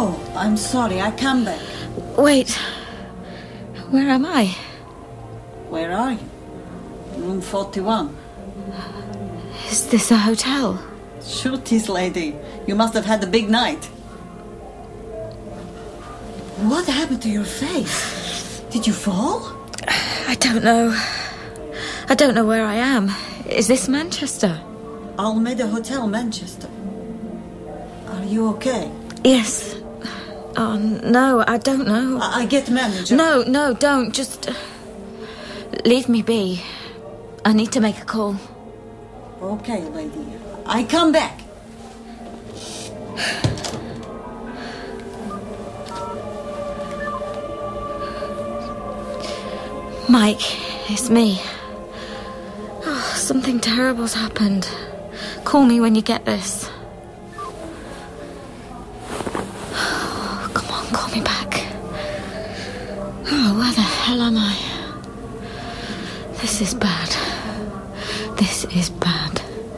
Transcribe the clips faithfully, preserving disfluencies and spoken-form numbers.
Oh, I'm sorry, I come back. Wait. Where am I? Where are you? Room forty-one. Is this a hotel? Shoot this lady. You must have had a big night. What happened to your face? Did you fall? I don't know. I don't know where I am. Is this Manchester? Almeida Hotel, Manchester. Are you okay? Yes. Oh, no, I don't know. I, I get manager. No, no, don't. Just uh, leave me be. I need to make a call. Okay, lady. I come back. Mike, it's me. Oh, something terrible's happened. Call me when you get this. Oh, come on, call me back. Oh, where the hell am I? This is bad. This is bad.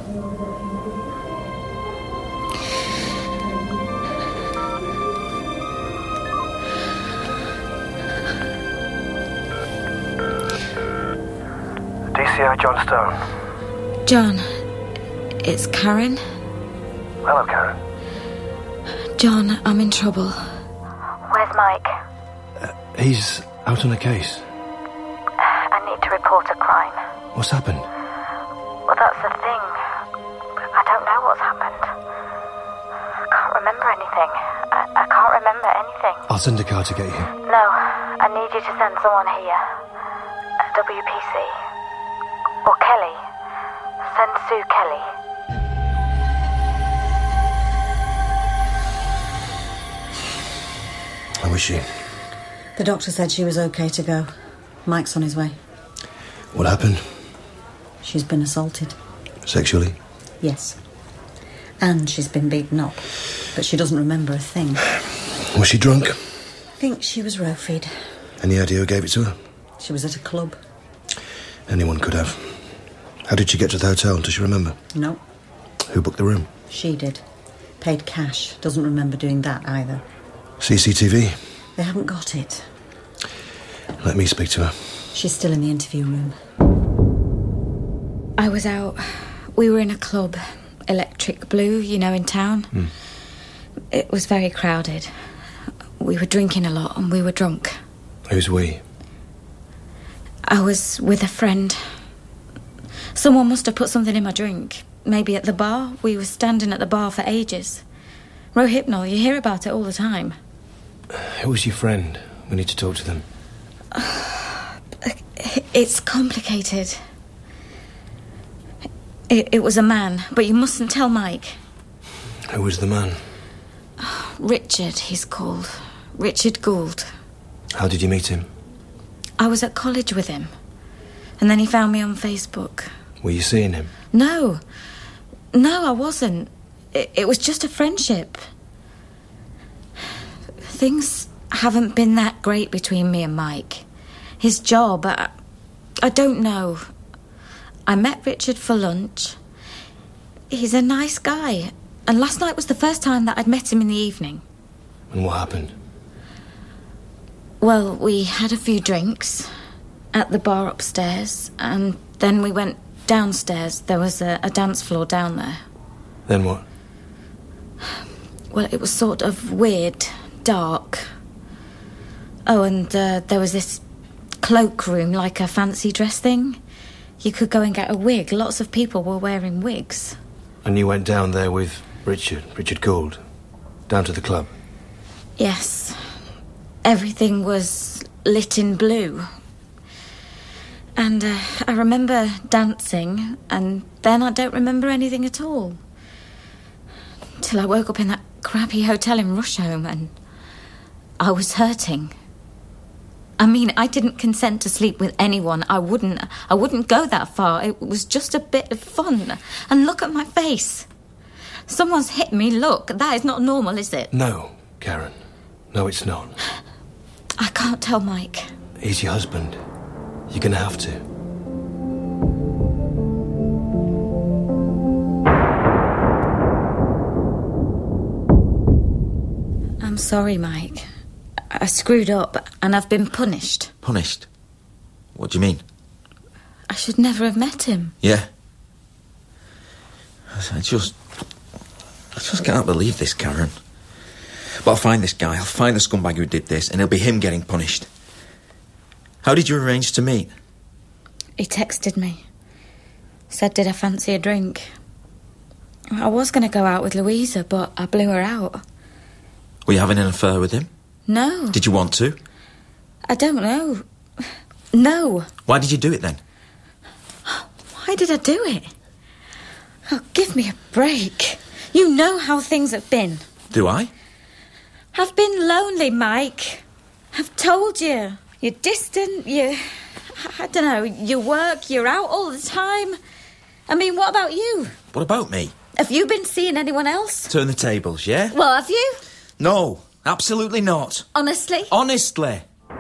D C O John Stone. John, it's Karen. Hello, Karen. John, I'm in trouble. Where's Mike? Uh, he's out on a case. I need to report a crime. What's happened? Well, that's the thing. I don't know what's happened. I can't remember anything. I, I can't remember anything. I'll send a car to get you. No, I need you to send someone here. W P C. Or Kelly. Send Sue Kelly. How is she? The doctor said she was okay to go. Mike's on his way. What happened? She's been assaulted. Sexually? Yes. And she's been beaten up. But she doesn't remember a thing. Was she drunk? I think she was rofied. Any idea who gave it to her? She was at a club. Anyone could have. How did she get to the hotel? Does she remember? No. Who booked the room? She did. Paid cash. Doesn't remember doing that either. C C T V? They haven't got it. Let me speak to her. She's still in the interview room. I was out. We were in a club, Electric Blue, you know, in town. Mm. It was very crowded. We were drinking a lot and we were drunk. Who's we? I was with a friend. Someone must have put something in my drink. Maybe at the bar. We were standing at the bar for ages. Rohypnol, you hear about it all the time. Who was your friend? We need to talk to them. It's complicated. It, it was a man, but you mustn't tell Mike. Who was the man? Richard, he's called. Richard Gould. How did you meet him? I was at college with him. And then he found me on Facebook. Were you seeing him? No. No, I wasn't. It, it was just a friendship. Things haven't been that great between me and Mike. His job, I, I don't know. I met Richard for lunch. He's a nice guy. And last night was the first time that I'd met him in the evening. And what happened? Well, we had a few drinks at the bar upstairs, and then we went downstairs. There was a, a dance floor down there. Then what? Well, it was sort of weird, dark. Oh, and uh, there was this cloakroom, like a fancy dress thing. You could go and get a wig. Lots of people were wearing wigs. And you went down there with Richard, Richard Gould, down to the club? Yes. Everything was lit in blue. And uh, I remember dancing, and then I don't remember anything at all. Till I woke up in that crappy hotel in Rusholme, and I was hurting. I mean, I didn't consent to sleep with anyone. I wouldn't. I wouldn't go that far. It was just a bit of fun. And look at my face. Someone's hit me. Look, that is not normal, is it? No, Karen. No, it's not. I can't tell Mike. He's your husband. You're gonna have to. I'm I'm sorry, Mike. I screwed up and I've been punished. Punished? What do you mean? I should never have met him. Yeah. I just... I just can't believe this, Karen. But I'll find this guy, I'll find the scumbag who did this, and it'll be him getting punished. How did you arrange to meet? He texted me. Said, did I fancy a drink? I was going to go out with Louisa, but I blew her out. Were you having an affair with him? No. Did you want to? I don't know. No. Why did you do it then? Why did I do it? Oh, give me a break. You know how things have been. Do I? I've been lonely, Mike. I've told you. You're distant, you... I don't know, you work, you're out all the time. I mean, what about you? What about me? Have you been seeing anyone else? Turn the tables, yeah? Well, have you? No, absolutely not. Honestly? Honestly.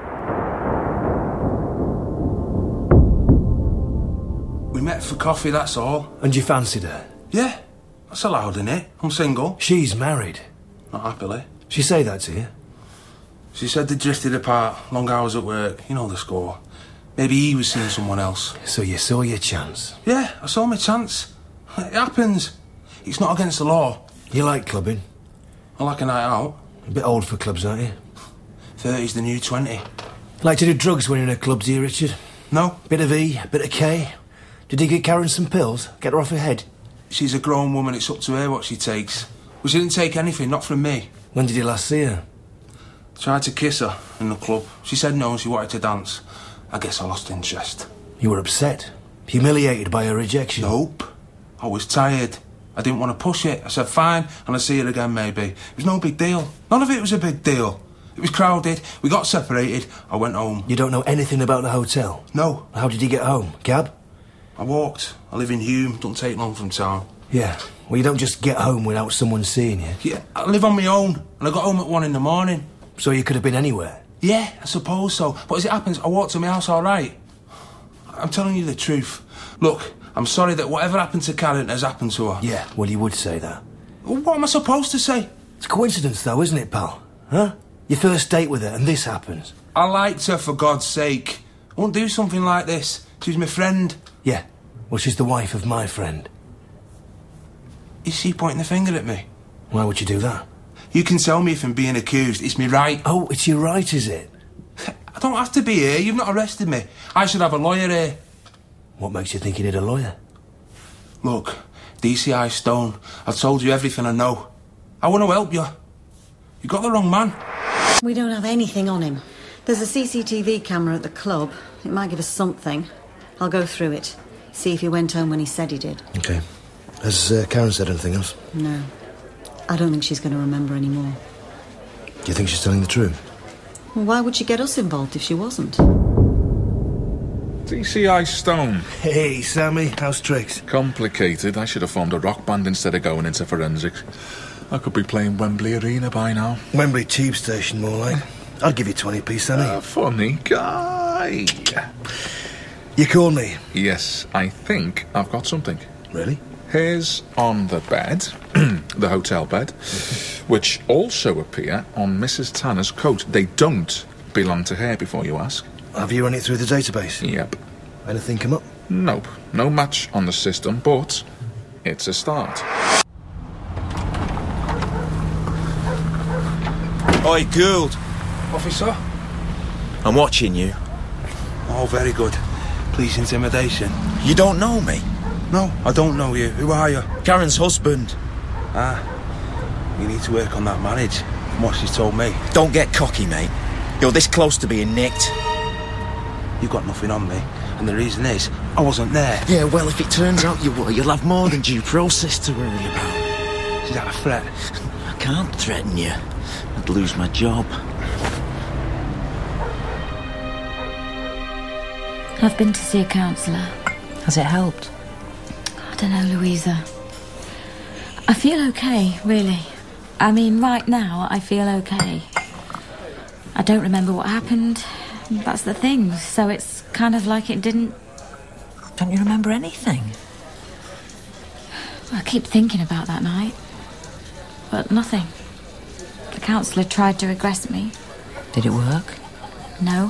We met for coffee, that's all. And you fancied her? Yeah, that's allowed, innit? I'm single. She's married. Not happily. She say that to you? She said they drifted apart, long hours at work, you know the score. Maybe he was seeing someone else. So you saw your chance? Yeah, I saw my chance. It happens. It's not against the law. You like clubbing? I like a night out. A bit old for clubs, aren't you? thirty's the new twenty. Like to do drugs when you're in a club, do you, Richard? No. Bit of E, bit of K. Did you get Karen some pills? Get her off her head? She's a grown woman, it's up to her what she takes. Well, she didn't take anything, not from me. When did you last see her? Tried to kiss her in the club. She said no and she wanted to dance. I guess I lost interest. You were upset? Humiliated by her rejection? Nope. I was tired. I didn't want to push it. I said fine, and I'd see her again maybe. It was no big deal. None of it was a big deal. It was crowded. We got separated. I went home. You don't know anything about the hotel? No. How did you get home? Cab? I walked. I live in Hume. Don't take long from town. Yeah. Well, you don't just get home without someone seeing you. Yeah, I live on my own, and I got home at one in the morning. So you could have been anywhere? Yeah, I suppose so. But as it happens, I walked to my house all right. I'm telling you the truth. Look, I'm sorry that whatever happened to Karen has happened to her. Yeah, well, you would say that. What am I supposed to say? It's coincidence, though, isn't it, pal? Huh? Your first date with her, and this happens. I liked her, for God's sake. I won't do something like this. She's my friend. Yeah, well, she's the wife of my friend. Is she pointing the finger at me? Why would you do that? You can tell me if I'm being accused. It's me right. Oh, it's your right, is it? I don't have to be here. You've not arrested me. I should have a lawyer here. What makes you think you need a lawyer? Look, D C I Stone, I've told you everything I know. I want to help you. You got the wrong man. We don't have anything on him. There's a C C T V camera at the club. It might give us something. I'll go through it. See if he went home when he said he did. OK. Has uh, Karen said anything else? No. I don't think she's going to remember anymore. Do you think she's telling the truth? Well, why would she get us involved if she wasn't? D C I Stone. Hey, Sammy, how's tricks? Complicated. I should have formed a rock band instead of going into forensics. I could be playing Wembley Arena by now. Wembley Tube Station, more like. I'd give you twenty p, Sammy. A funny guy. You called me? Yes, I think I've got something. Really? Hairs on the bed, the hotel bed, which also appear on Missus Tanner's coat. They don't belong to her, before you ask. Have you run it through the database? Yep. Anything come up? Nope. No match on the system, but it's a start. Oi, Gould. Officer? I'm watching you. Oh, very good. Police intimidation. You don't know me? No, I don't know you. Who are you? Karen's husband. Ah, you need to work on that marriage, from what she's told me. Don't get cocky, mate. You're this close to being nicked. You've got nothing on me, and the reason is, I wasn't there. Yeah, well, if it turns out you were, you'll have more than due process to worry about. Is that a threat? I can't threaten you. I'd lose my job. I've been to see a counsellor. Has it helped? I don't know, Louisa. I feel okay, really. I mean, right now, I feel okay. I don't remember what happened. That's the thing. So it's kind of like it didn't... Don't you remember anything? I keep thinking about that night. But nothing. I counsellor tried to regress me. Did it work? No.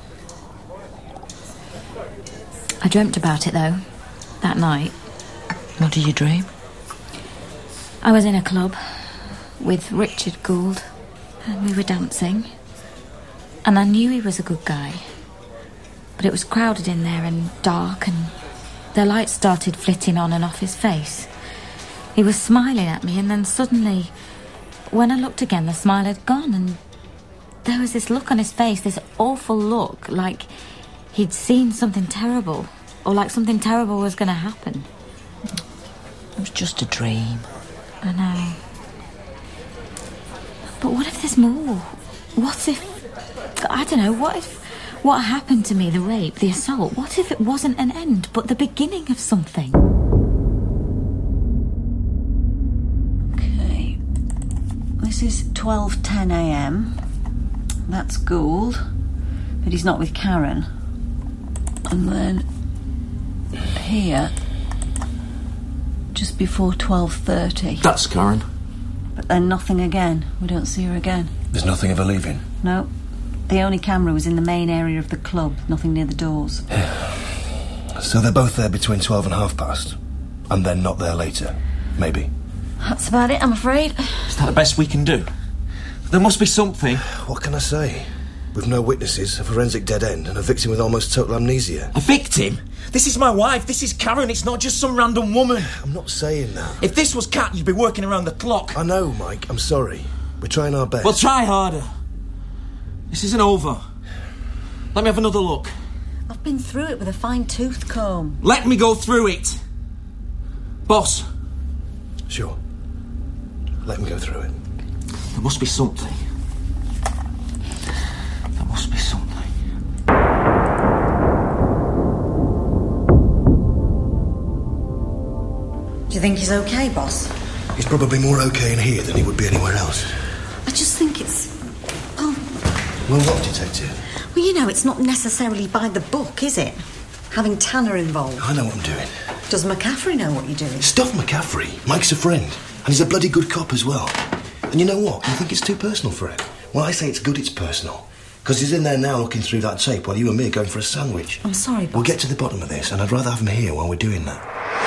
I dreamt about it, though, that night. What did you dream? I was in a club with Richard Gould, and we were dancing. And I knew he was a good guy. But it was crowded in there and dark, and the lights started flitting on and off his face. He was smiling at me, and then suddenly, when I looked again, the smile had gone, and there was this look on his face, this awful look, like he'd seen something terrible, or like something terrible was going to happen. It was just a dream. I know. But what if there's more? What if... I don't know, what if... What happened to me, the rape, the assault, what if it wasn't an end, but the beginning of something? Okay. This is twelve ten a m. That's Gould, but he's not with Karen. And then here, just before twelve thirty. That's Karen. But then nothing again. We don't see her again. There's nothing of her leaving? No. The only camera was in the main area of the club, nothing near the doors. So they're both there between twelve and half past, and then not there later, maybe. That's about it, I'm afraid. Is that the best we can do? There must be something. What can I say? With no witnesses, a forensic dead end, and a victim with almost total amnesia. A victim? This is my wife, this is Karen, it's not just some random woman. I'm not saying that. If this was Kat, you'd be working around the clock. I know, Mike, I'm sorry. We're trying our best. Well, try harder. This isn't over. Let me have another look. I've been through it with a fine-tooth comb. Let me go through it. Boss. Sure. Let me go through it. There must be something. There must be something. Do you think he's okay, boss? He's probably more okay in here than he would be anywhere else. I just think it's... Oh, Well, what, detective? well, you know, it's not necessarily by the book, is it? Having Tanner involved. I know what I'm doing. Does McCaffrey know what you're doing? Stuff McCaffrey. Mike's a friend. And he's a bloody good cop as well. And you know what? You think it's too personal for him? Well, I say it's good it's personal. Because he's in there now looking through that tape while you and me are going for a sandwich. I'm sorry, boss. We'll get to the bottom of this, and I'd rather have him here while we're doing that.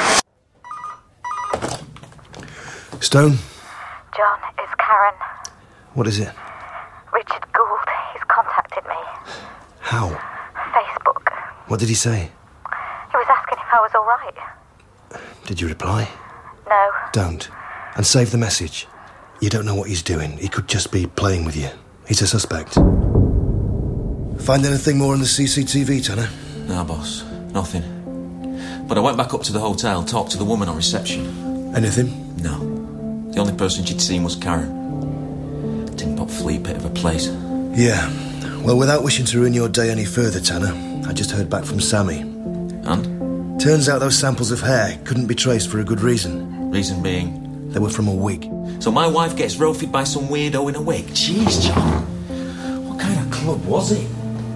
Stone? John, it's Karen. What is it? Richard Gould, he's contacted me. How? Facebook. What did he say? He was asking if I was all right. Did you reply? No. Don't. And save the message. You don't know what he's doing. He could just be playing with you. He's a suspect. Find anything more on the C C T V, Tanner? No, boss. Nothing. But I went back up to the hotel, talked to the woman on reception. Anything? No. The only person she'd seen was Karen. Tin pot flea pit of a place. Yeah. Well, without wishing to ruin your day any further, Tanner, I just heard back from Sammy. And? Turns out those samples of hair couldn't be traced for a good reason. Reason being? They were from a wig. So my wife gets rofied by some weirdo in a wig? Jeez, John. What kind of club was it?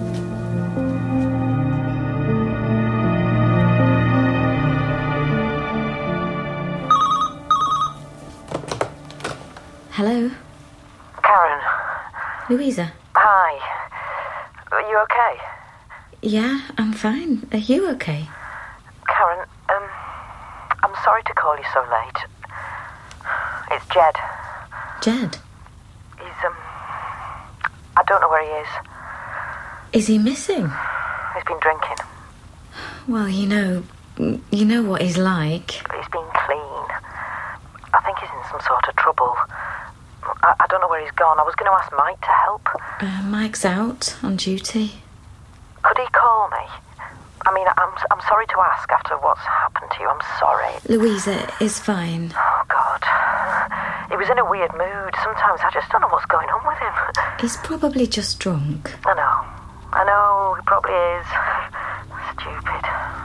Hello? Karen. Louisa? Hi. Are you okay? Yeah, I'm fine. Are you okay? Karen, um, I'm sorry to call you so late. It's Jed. Jed? He's, um, I don't know where he is. Is he missing? He's been drinking. Well, you know, you know what he's like. He's been clean. I think he's in some sort of trouble. I, I don't know where he's gone. I was going to ask Mike to help. Uh, Mike's out on duty. Could he call me? I mean, I'm I'm sorry to ask after what's happened to you. I'm sorry. Louisa is fine. Oh, God. He was in a weird mood. Sometimes I just don't know what's going on with him. He's probably just drunk. I know. I know, he probably is. Stupid.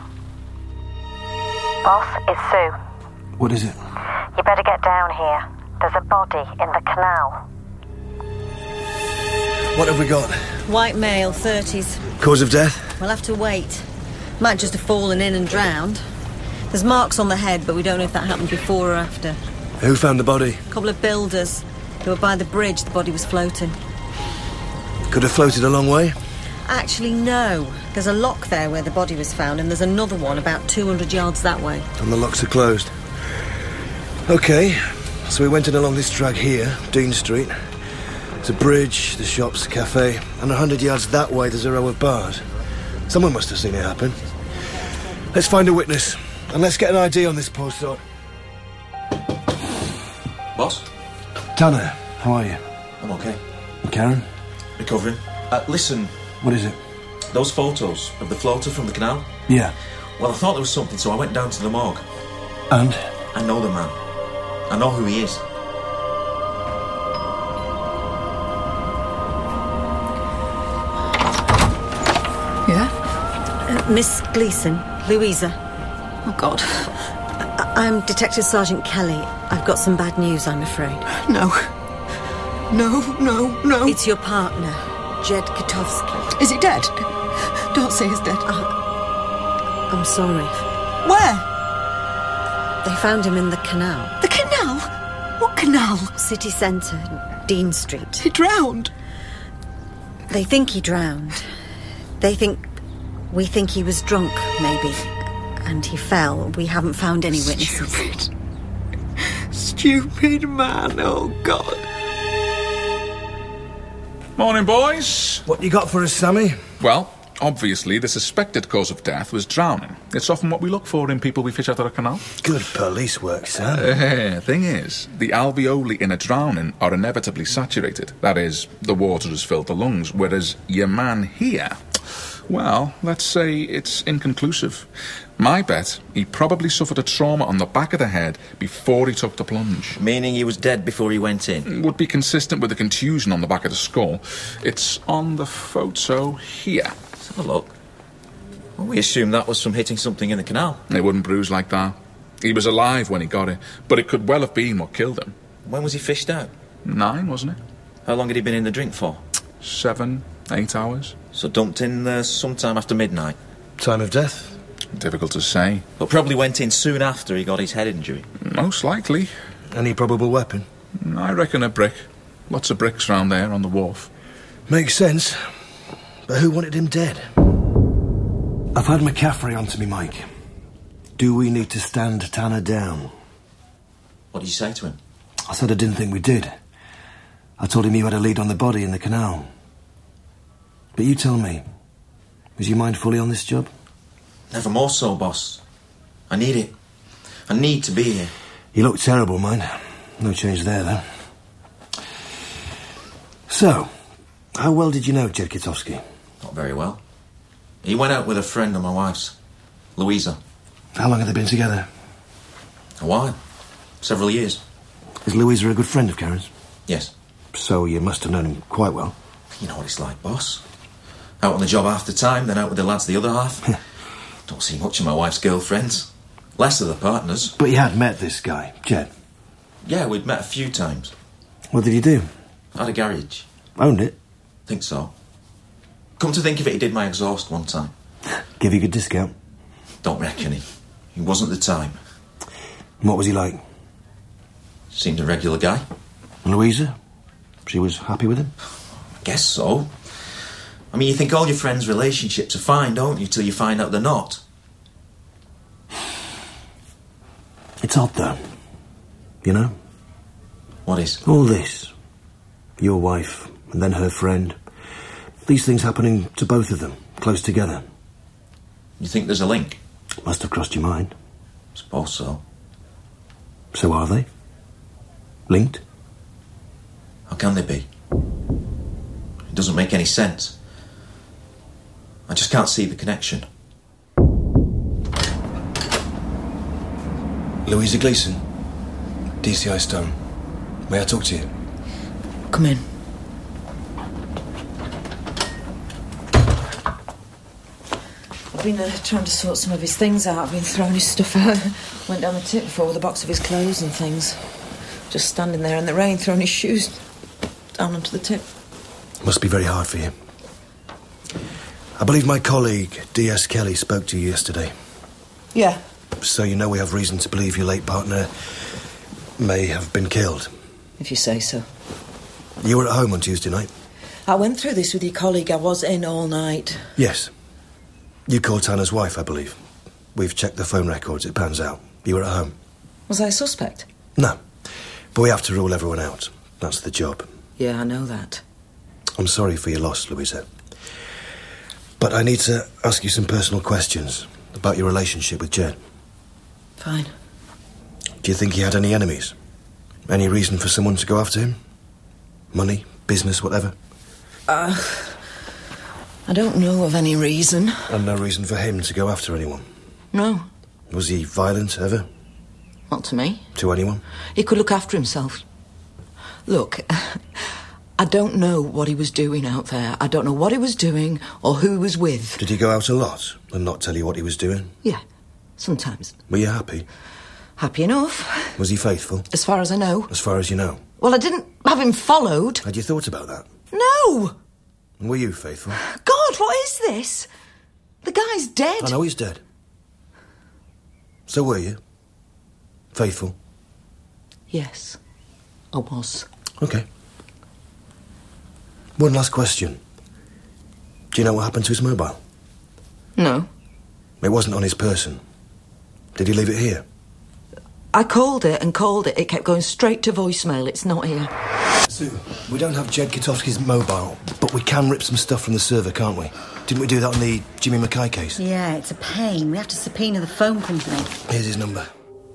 Boss, it's Sue. What is it? You better get down here. There's a body in the canal. What have we got? White male, thirties. Cause of death? We'll have to wait. Might just have fallen in and drowned. There's marks on the head, but we don't know if that happened before or after. Who found the body? A couple of builders. They were by the bridge, the body was floating. Could have floated a long way. Actually, no. There's a lock there where the body was found, and there's another one about two hundred yards that way. And the locks are closed. OK, so we went in along this drag here, Dean Street. There's a bridge, the shops, cafe, and a hundred yards that way there's a row of bars. Someone must have seen it happen. Let's find a witness, and let's get an I D on this poor sort. Boss? Tanner, how are you? I'm okay. And Karen? Recovering. Uh, listen, What is it? those photos of the floater from the canal? Yeah. Well, I thought there was something, so I went down to the morgue. And? I know the man. I know who he is. Yeah? Uh, Miss Gleason, Louisa. Oh, God. I- I'm Detective Sergeant Kelly. I've got some bad news, I'm afraid. No. No, no, no. It's your partner, Jed Katowski. Is he dead? Don't say he's dead. I'm sorry. Where? They found him in the canal. The canal? What canal? City centre, Dean Street. He drowned. They think he drowned. They think... We think he was drunk, maybe. And he fell. We haven't found any witnesses. Stupid. Stupid man, oh God. Morning, boys. What you got for us, Sammy? Well, obviously, the suspected cause of death was drowning. It's often what we look for in people we fish out of a canal. Good police work, Sam. Uh, thing is, the alveoli in a drowning are inevitably saturated. That is, the water has filled the lungs, whereas your man here... Well, let's say it's inconclusive. My bet, he probably suffered a trauma on the back of the head before he took the plunge. Meaning he was dead before he went in? Would be consistent with the contusion on the back of the skull. It's on the photo here. Let's have a look. Well, we assume that was from hitting something in the canal. It wouldn't bruise like that. He was alive when he got it, but it could well have been what killed him. When was he fished out? Nine, wasn't it? How long had he been in the drink for? Seven, eight hours. So dumped in there sometime after midnight. Time of death? Difficult to say. But probably went in soon after he got his head injury. Most likely. Any probable weapon? I reckon a brick. Lots of bricks round there on the wharf. Makes sense. But who wanted him dead? I've had McCaffrey onto me, Mike. Do we need to stand Tanner down? What did you say to him? I said I didn't think we did. I told him you had a lead on the body in the canal. But you tell me, is your mind fully on this job? Never more so, boss. I need it. I need to be here. You look terrible, mind. No change there, though. So, how well did you know Jed Katowski? Not very well. He went out with a friend of my wife's, Louisa. How long have they been together? A while. Several years. Is Louisa a good friend of Karen's? Yes. So you must have known him quite well. You know what it's like, boss. Out on the job half the time, then out with the lads the other half. Don't see much of my wife's girlfriends. Less of the partners. But you had met this guy, Jed? Yeah, we'd met a few times. What did he do? Had a garage. Owned it? Think so. Come to think of it, he did my exhaust one time. Give you a good discount? Don't reckon he. He wasn't the time. And what was he like? Seemed a regular guy. And Louisa? She was happy with him? Guess so. I mean, you think all your friends' relationships are fine, don't you, till you find out they're not. It's odd, though. You know? What is? All this. Your wife, and then her friend. These things happening to both of them, close together. You think there's a link? Must have crossed your mind. Suppose so. So are they? Linked? How can they be? It doesn't make any sense. I just can't see the connection. Louisa Gleason, D C I Stone. May I talk to you? Come in. I've been uh, trying to sort some of his things out. I've been throwing his stuff out. Went down the tip before with a box of his clothes and things. Just standing there in the rain, throwing his shoes down onto the tip. Must be very hard for you. I believe my colleague, D S Kelly, spoke to you yesterday. Yeah. So you know we have reason to believe your late partner may have been killed. if you say so. You were at home on Tuesday night? I went through this with your colleague. I was in all night. Yes. You called Tanner's wife, I believe. We've checked the phone records. It pans out. You were at home. Was I a suspect? No. But we have to rule everyone out. That's the job. Yeah, I know that. I'm sorry for your loss, Louisa. But I need to ask you some personal questions about your relationship with Jed. Fine. Do you think he had any enemies? Any reason for someone to go after him? Money, business, whatever? Uh, I don't know of any reason. And no reason for him to go after anyone? No. Was he violent, ever? Not to me. To anyone? He could look after himself. Look, I don't know what he was doing out there. I don't know what he was doing or who he was with. Did he go out a lot and not tell you what he was doing? Yeah, sometimes. Were you happy? Happy enough. Was he faithful? As far as I know. As far as you know? Well, I didn't have him followed. Had you thought about that? No! And were you faithful? God, what is this? The guy's dead. I know he's dead. So were you? Faithful? Yes, I was. OK. One last question. Do you know what happened to his mobile? No. It wasn't on his person. Did he leave it here? I called it and called it. It kept going straight to voicemail. It's not here. Sue, we don't have Jed Katowski's mobile, but we can rip some stuff from the server, can't we? Didn't we do that on the Jimmy Mackay case? Yeah, it's a pain. We have to subpoena the phone company. Here's his number.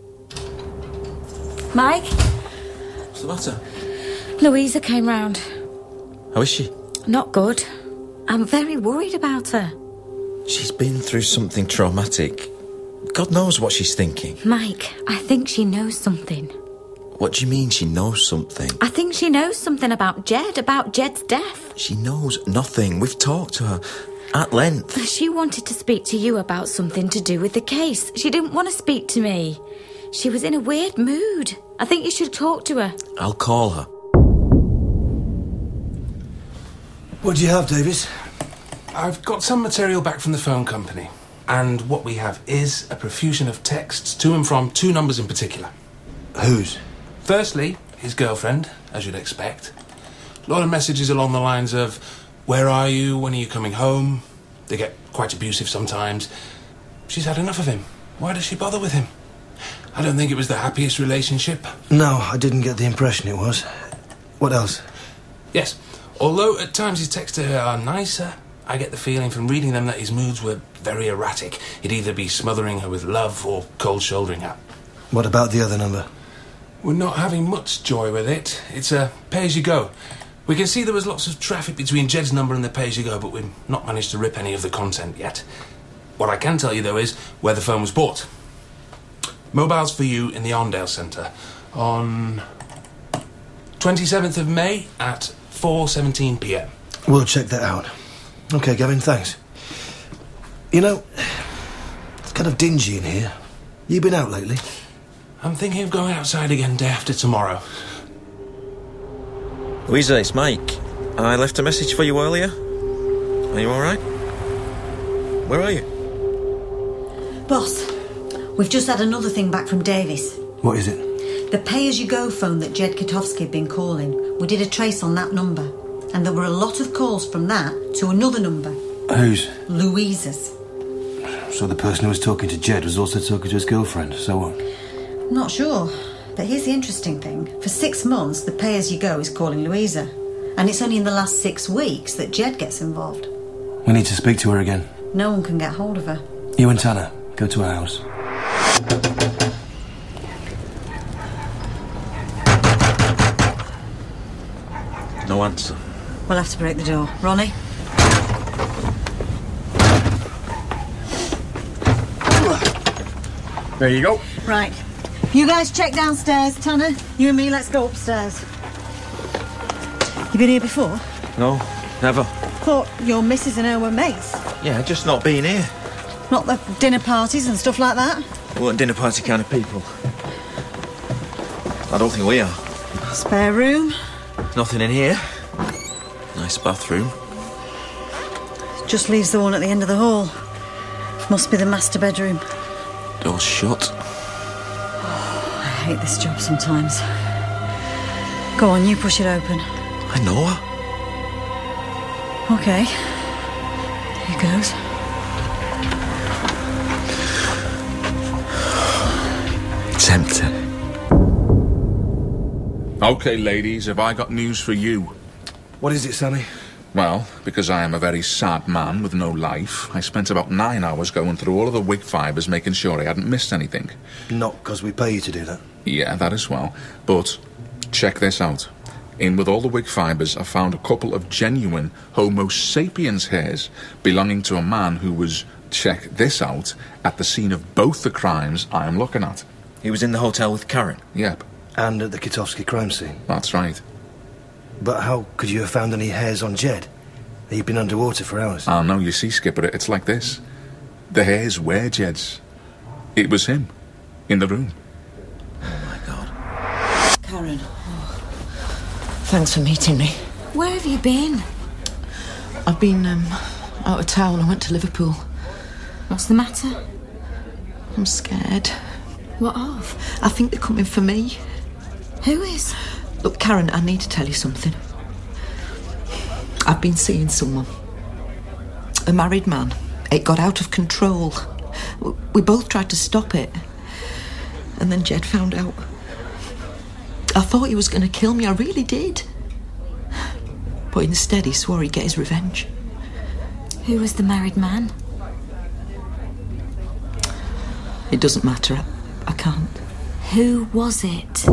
Mike? What's the matter? Louisa came round. How is she? Not good. I'm very worried about her. She's been through something traumatic. God knows what she's thinking. Mike, I think she knows something. What do you mean she knows something? I think she knows something about Jed, about Jed's death. She knows nothing. We've talked to her at length. She wanted to speak to you about something to do with the case. She didn't want to speak to me. She was in a weird mood. I think you should talk to her. I'll call her. What do you have, Davis? I've got some material back from the phone company. And what we have is a profusion of texts to and from two numbers in particular. Whose? Firstly, his girlfriend, as you'd expect. A lot of messages along the lines of, where are you, when are you coming home? They get quite abusive sometimes. She's had enough of him. Why does she bother with him? I don't think it was the happiest relationship. No, I didn't get the impression it was. What else? Yes, although at times his texts to her are nicer, I get the feeling from reading them that his moods were very erratic. He'd either be smothering her with love or cold shouldering her. What about the other number? We're not having much joy with it. It's a pay-as-you-go. We can see there was lots of traffic between Jed's number and the pay-as-you-go, but we've not managed to rip any of the content yet. What I can tell you, though, is where the phone was bought. Mobiles for you in the Arndale Centre on twenty-seventh of May at four seventeen p m. We'll check that out. OK, Gavin, thanks. You know, it's kind of dingy in here. You been out lately? I'm thinking of going outside again day after tomorrow. Louisa, it's Mike. I left a message for you earlier. Are you all right? Where are you? Boss, we've just had another thing back from Davis. What is it? The pay-as-you-go phone that Jed Katowski had been calling. We did a trace on that number. And there were a lot of calls from that to another number. Whose? Louisa's. So the person who was talking to Jed was also talking to his girlfriend, so what? Not sure. But here's the interesting thing. For six months, the pay-as-you-go is calling Louisa. And it's only in the last six weeks that Jed gets involved. We need to speak to her again. No one can get hold of her. You and Tanner, go to her house. No answer. We'll have to break the door. Ronnie? There you go. Right. You guys check downstairs. Tanner, you and me, let's go upstairs. You been here before? No, never. Thought your missus and her were mates. Yeah, just not being here. Not the dinner parties and stuff like that? We weren't dinner party kind of people. I don't think we are. Spare room? Nothing in here. Nice bathroom. Just leaves the one at the end of the hall. Must be the master bedroom. Door's shut. I hate this job sometimes. Go on, you push it open. I know her. Okay. Here goes. It's empty. OK, ladies, have I got news for you? What is it, Sammy? Well, because I am a very sad man with no life, I spent about nine hours going through all of the wig fibres, making sure I hadn't missed anything. Not because we pay you to do that. Yeah, that as well. But check this out. In with all the wig fibres, I found a couple of genuine Homo sapiens hairs belonging to a man who was, check this out, at the scene of both the crimes I am looking at. He was in the hotel with Karen? Yep. And at the Kitofsky crime scene. That's right. But how could you have found any hairs on Jed? He'd been underwater for hours. Oh, no, you see, Skipper, it's like this. The hairs were Jed's. It was him. In the room. Oh, my God. Karen. Oh. Thanks for meeting me. Where have you been? I've been, um, out of town. I went to Liverpool. What's the matter? I'm scared. What of? I think they're coming for me. Who is? Look, Karen, I need to tell you something. I've been seeing someone. A married man. It got out of control. We both tried to stop it. And then Jed found out. I thought he was going to kill me. I really did. But instead he swore he'd get his revenge. Who was the married man? It doesn't matter. I, I can't. Who was it?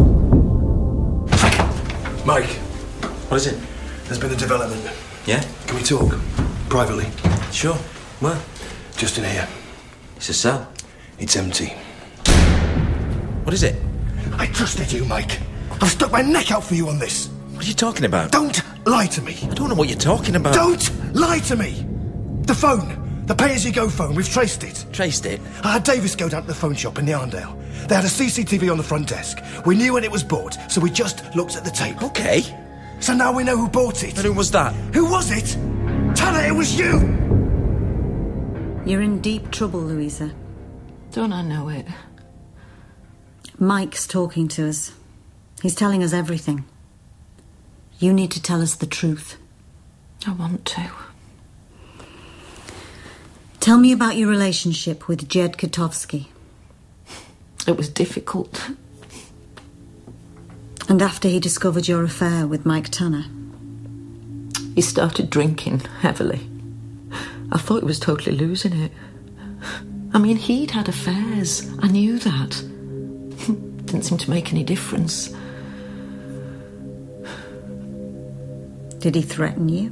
Mike. What is it? There's been a development. Yeah? Can we talk? Privately. Sure. Where? Just in here. It's a cell. It's empty. What is it? I trusted you, Mike. I've stuck my neck out for you on this. What are you talking about? Don't lie to me. I don't know what you're talking about. Don't lie to me. The phone. The pay-as-you-go phone. We've traced it. Traced it? I had Davis go down to the phone shop in the Arndale. They had a C C T V on the front desk. We knew when it was bought, so we just looked at the tape. Okay. So now we know who bought it. And who was that? Who was it? Tell her it was you! You're in deep trouble, Louisa. Don't I know it? Mike's talking to us. He's telling us everything. You need to tell us the truth. I want to. Tell me about your relationship with Jed Kitofsky. It was difficult. And after he discovered your affair with Mike Tanner? He started drinking heavily. I thought he was totally losing it. I mean, he'd had affairs. I knew that. Didn't seem to make any difference. Did he threaten you?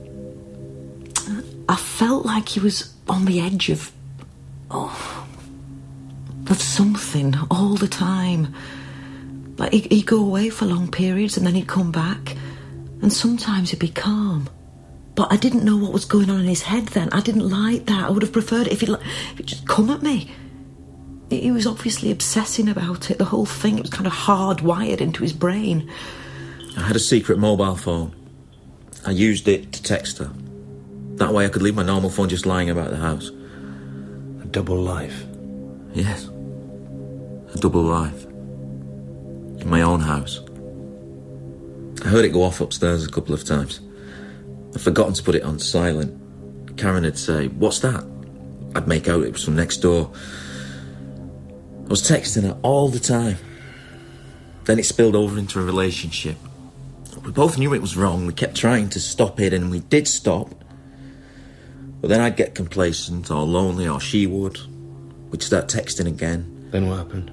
I felt like he was on the edge of... Oh, of something all the time. Like, he'd go away for long periods and then he'd come back. And sometimes he'd be calm. But I didn't know what was going on in his head then. I didn't like that. I would have preferred it if he'd, if he'd just come at me. He was obviously obsessing about it, the whole thing. It was kind of hardwired into his brain. I had a secret mobile phone. I used it to text her. That way I could leave my normal phone just lying about the house. A double life? Yes. A double life. In my own house. I heard it go off upstairs a couple of times. I'd forgotten to put it on silent. Karen would say, "What's that?" I'd make out it was from next door. I was texting her all the time. Then it spilled over into a relationship. We both knew it was wrong. We kept trying to stop it, and we did stop. But then I'd get complacent or lonely, or she would. We'd start texting again. Then what happened?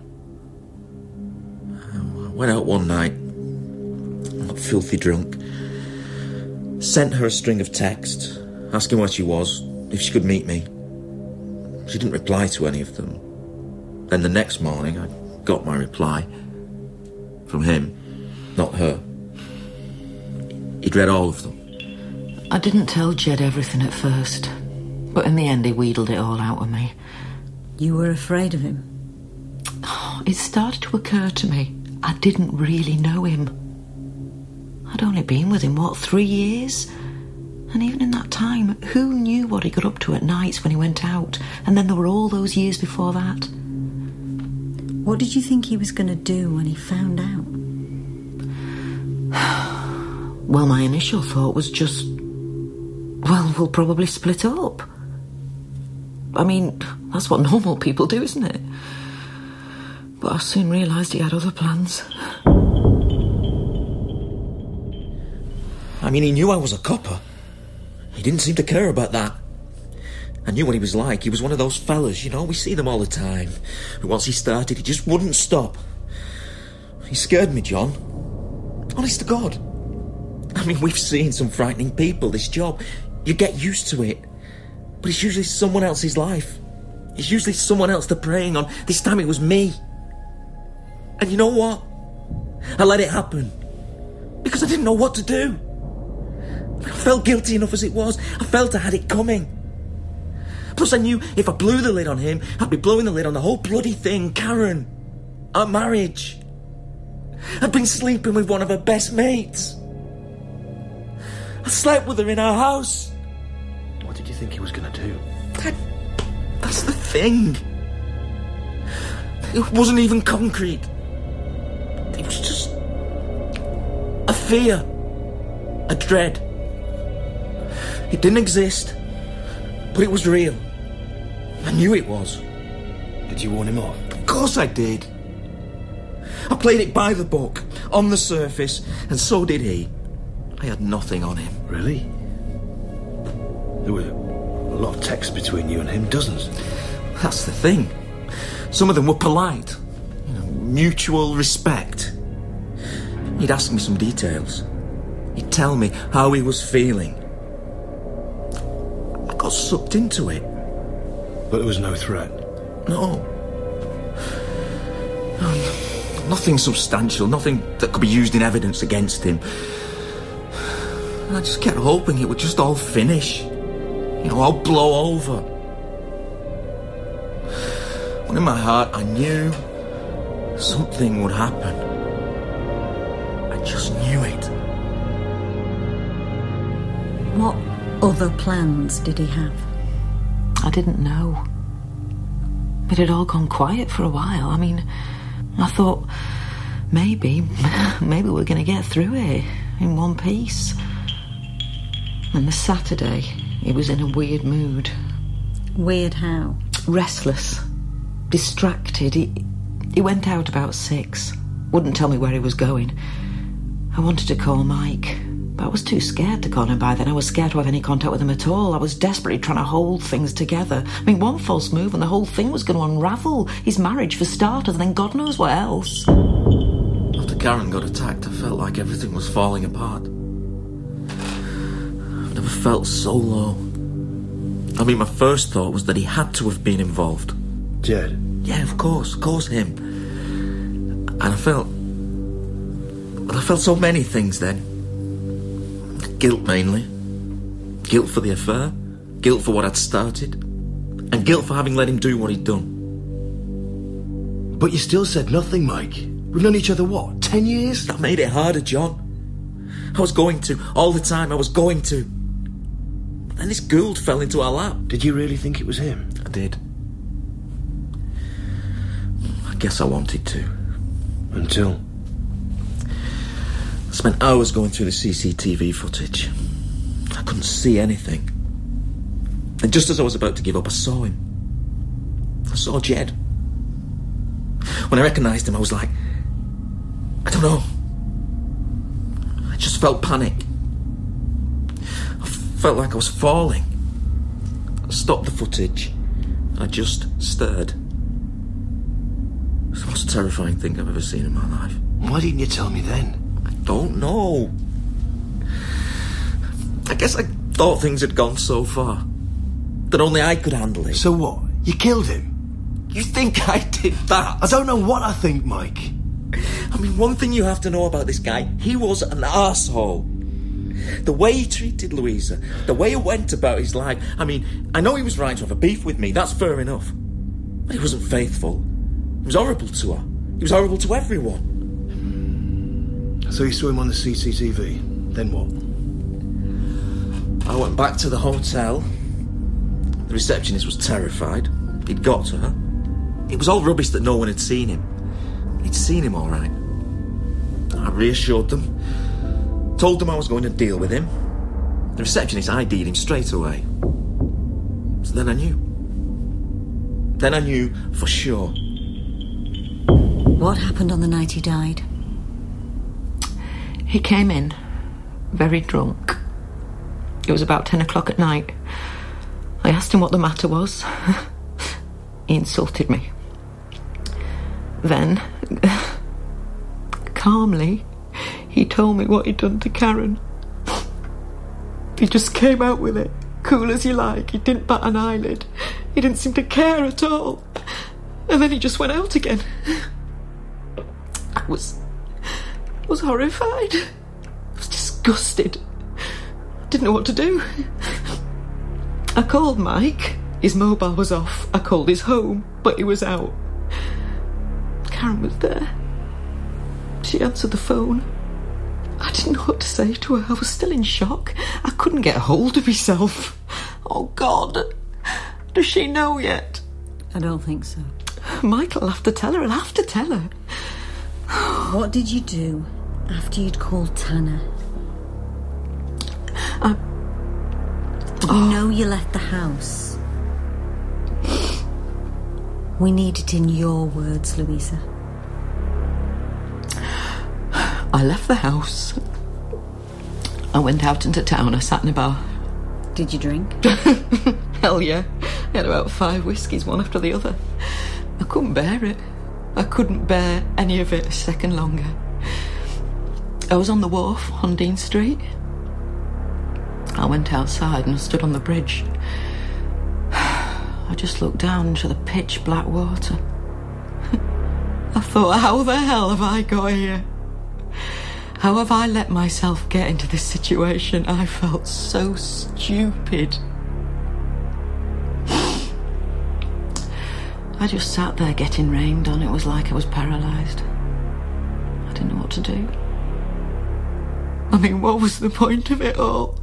I went out one night. I got filthy drunk. Sent her a string of texts, asking where she was, if she could meet me. She didn't reply to any of them. Then the next morning, I got my reply. From him, not her. He'd read all of them. I didn't tell Jed everything at first. But in the end, he wheedled it all out of me. You were afraid of him? Oh, it started to occur to me I didn't really know him. I'd only been with him, what, three years? And even in that time, who knew what he got up to at nights when he went out? And then there were all those years before that. What did you think he was going to do when he found out? Well, my initial thought was just, well, we'll probably split up. I mean, that's what normal people do, isn't it? But I soon realised he had other plans. I mean, he knew I was a copper. He didn't seem to care about that. I knew what he was like. He was one of those fellas, you know, we see them all the time. But once he started, he just wouldn't stop. He scared me, John. Honest to God. I mean, we've seen some frightening people, this job. You get used to it. But it's usually someone else's life. It's usually someone else they're preying on. This time it was me. And you know what? I let it happen. Because I didn't know what to do. I felt guilty enough as it was. I felt I had it coming. Plus I knew if I blew the lid on him, I'd be blowing the lid on the whole bloody thing, Karen. Our marriage. I'd been sleeping with one of her best mates. I slept with her in our house. What did you think he was going to do? That, that's the thing. It wasn't even concrete. It was just a fear, a dread. It didn't exist, but it was real. I knew it was. Did you warn him off? Of course I did. I played it by the book, on the surface, and so did he. I had nothing on him. Really? There were a lot of texts between you and him, dozens. That's the thing. Some of them were polite. You know, mutual respect. He'd ask me some details. He'd tell me how he was feeling. I got sucked into it. But there was no threat? No. Nothing substantial, nothing that could be used in evidence against him. And I just kept hoping it would just all finish. You know, I'll blow over. When in my heart I knew something would happen. I just knew it. What other plans did he have? I didn't know. It had all gone quiet for a while. I mean, I thought maybe, maybe we're going to get through it in one piece. And the Saturday, he was in a weird mood. Weird how? Restless. Distracted. He, he went out about six. Wouldn't tell me where he was going. I wanted to call Mike, but I was too scared to call him by then. I was scared to have any contact with him at all. I was desperately trying to hold things together. I mean, one false move and the whole thing was going to unravel. His marriage for starters, and then God knows what else. After Karen got attacked, I felt like everything was falling apart. I've never felt so low. I mean, my first thought was that he had to have been involved. Jed? Yeah, of course, of course him. And I felt... Well, I felt so many things then. Guilt, mainly. Guilt for the affair. Guilt for what I'd started. And guilt for having let him do what he'd done. But you still said nothing, Mike. We've known each other, what, ten years? That made it harder, John. I was going to. All the time, I was going to. But then this Gould fell into our lap. Did you really think it was him? I did. I guess I wanted to. Until? I spent hours going through the C C T V footage. I couldn't see anything. And just as I was about to give up, I saw him. I saw Jed. When I recognised him, I was like... I don't know. I just felt panic. I felt like I was falling. I stopped the footage. I just stared. It's the most terrifying thing I've ever seen in my life. Why didn't you tell me then? I don't know. I guess I thought things had gone so far that only I could handle it. So what? You killed him? You think I did that? I don't know what I think, Mike. I mean, one thing you have to know about this guy, he was an arsehole. The way he treated Louisa, the way he went about his life. I mean, I know he was right to have a beef with me, that's fair enough. But he wasn't faithful. He was horrible to her. He was horrible to everyone. So you saw him on the C C T V. Then what? I went back to the hotel. The receptionist was terrified. He'd got to her. It was all rubbish that no one had seen him. He'd seen him all right. I reassured them. Told them I was going to deal with him. The receptionist I D'd him straight away. So then I knew. Then I knew for sure. What happened on the night he died? He came in, very drunk. It was about ten o'clock at night. I asked him what the matter was. He insulted me. Then, calmly, he told me what he'd done to Karen. He just came out with it, cool as you like. He didn't bat an eyelid. He didn't seem to care at all. And then he just went out again. I was... was horrified. I was disgusted. Didn't know what to do. I called Mike. His mobile was off. I called his home, but he was out. Karen was there. She answered the phone. I didn't know what to say to her. I was still in shock. I couldn't get hold of myself. Oh, God. Does she know yet? I don't think so. Michael will have to tell her. I'll have to tell her. What did you do after you'd called Tanner? I... You Oh. know you left the house. We need it in your words, Louisa. I left the house. I went out into town. I sat in a bar. Did you drink? Hell yeah. I had about five whiskies, one after the other. I couldn't bear it. I couldn't bear any of it a second longer. I was on the wharf on Dean Street. I went outside and stood on the bridge. I just looked down into the pitch black water. I thought, how the hell have I got here? How have I let myself get into this situation? I felt so stupid. I just sat there getting rained on. It was like I was paralysed. I didn't know what to do. I mean, what was the point of it all?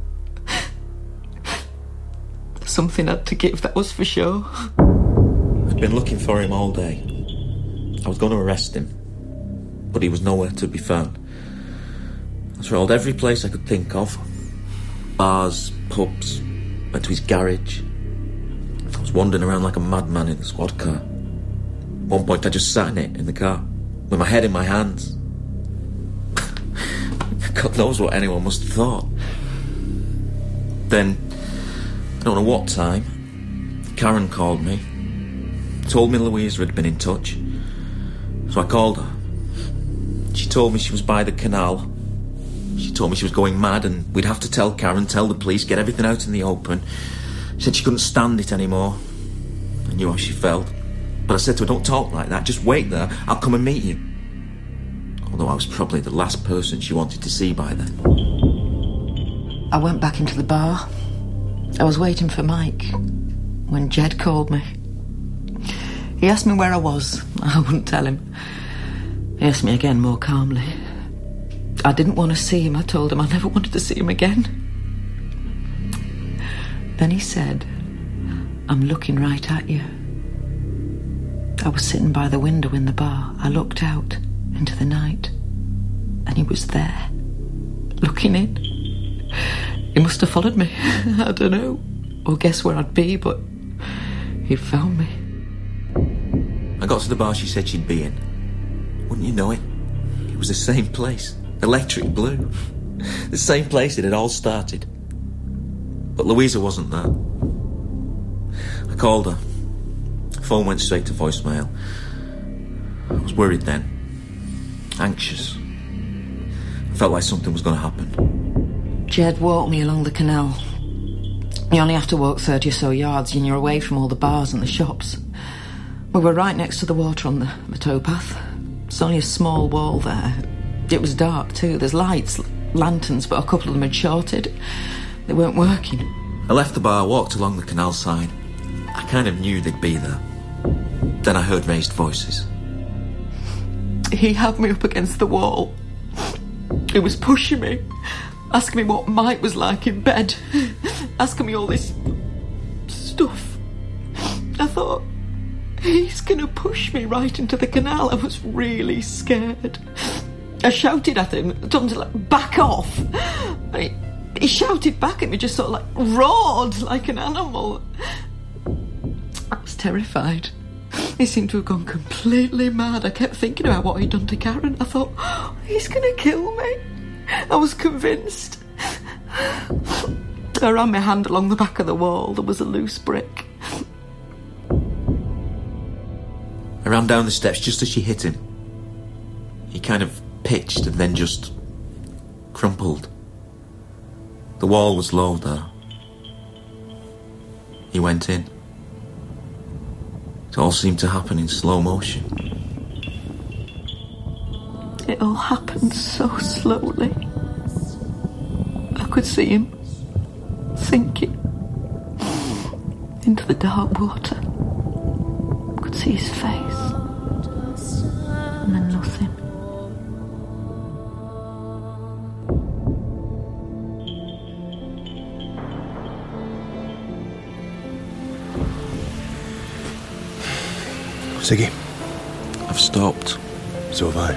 Something had to give, that was for sure. I'd been looking for him all day. I was going to arrest him, but he was nowhere to be found. I trawled every place I could think of. Bars, pubs, went to his garage. I was wandering around like a madman in the squad car. At one point I just sat in it, in the car, with my head in my hands. God knows what anyone must have thought. Then, I don't know what time, Karen called me, told me Louisa had been in touch. So I called her. She told me she was by the canal. She told me she was going mad and we'd have to tell Karen, tell the police, get everything out in the open. She said she couldn't stand it anymore. I knew how she felt. But I said to her, don't talk like that, just wait there, I'll come and meet you. Although I was probably the last person she wanted to see by then. I went back into the bar. I was waiting for Mike when Jed called me. He asked me where I was. I wouldn't tell him. He asked me again more calmly. I didn't want to see him. I told him I never wanted to see him again. Then he said, I'm looking right at you. I was sitting by the window in the bar. I looked out into the night and he was there, looking in. He must have followed me. I don't know. Or guess where I'd be, but he found me. I got to the bar she said she'd be in. Wouldn't you know it? It was the same place. Electric blue. The same place it had all started. But Louisa wasn't there. I called her. The phone went straight to voicemail. I was worried then. Anxious. I felt like something was going to happen. Jed walked me along the canal. You only have to walk thirty or so yards and you're away from all the bars and the shops. We were right next to the water on the, the towpath. There's only a small wall there. It was dark too. There's lights, lanterns, but a couple of them had shorted. They weren't working. I left the bar, walked along the canal side. I kind of knew they'd be there. Then I heard raised voices. He had me up against the wall. He was pushing me, asking me what Mike was like in bed, asking me all this stuff. I thought, he's going to push me right into the canal. I was really scared. I shouted at him, told him to like, back off. He, he shouted back at me, just sort of like roared like an animal. I was terrified. He seemed to have gone completely mad. I kept thinking about what he'd done to Karen. I thought, oh, he's going to kill me. I was convinced. I ran my hand along the back of the wall. There was a loose brick. I ran down the steps just as she hit him. He kind of pitched and then just crumpled. The wall was low there. He went in. It all seemed to happen in slow motion. It all happened so slowly. I could see him sinking into the dark water. I could see his face. And then nothing. Siggy? I've stopped. So have I.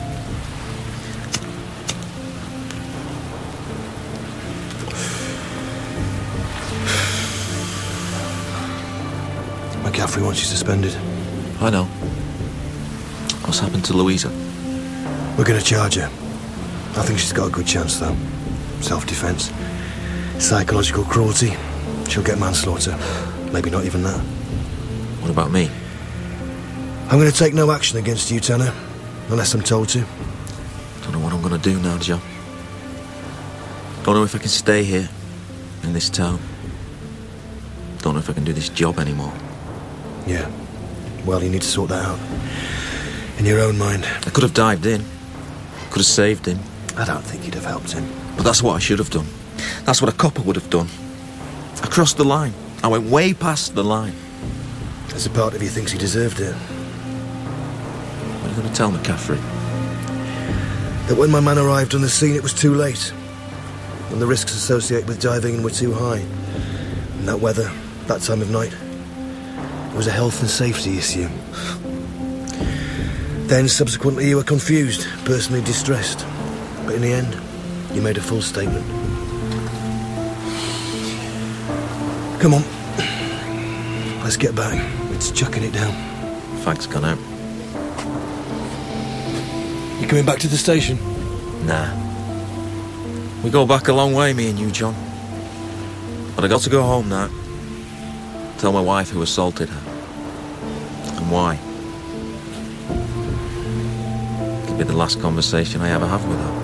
McCaffrey wants you suspended. I know. What's happened to Louisa? We're going to charge her. I think she's got a good chance, though. Self-defense. Psychological cruelty. She'll get manslaughter. Maybe not even that. What about me? I'm going to take no action against you, Tanner. Unless I'm told to. Don't know what I'm going to do now, John. Don't know if I can stay here, in this town. Don't know if I can do this job anymore. Yeah. Well, you need to sort that out. In your own mind. I could have dived in. Could have saved him. I don't think you'd have helped him. But that's what I should have done. That's what a copper would have done. I crossed the line. I went way past the line. There's a part of you thinks he deserved it. What are you going to tell McCaffrey? That when my man arrived on the scene, it was too late. When the risks associated with diving in were too high. In that weather, that time of night. It was a health and safety issue. Then, subsequently, you were confused, personally distressed. But in the end, you made a full statement. Come on. Let's get back. It's chucking it down. Fag's gone out. You coming back to the station? Nah. We go back a long way, me and you, John. But I got to go home now. Tell my wife who assaulted her. And why. Could be the last conversation I ever have with her.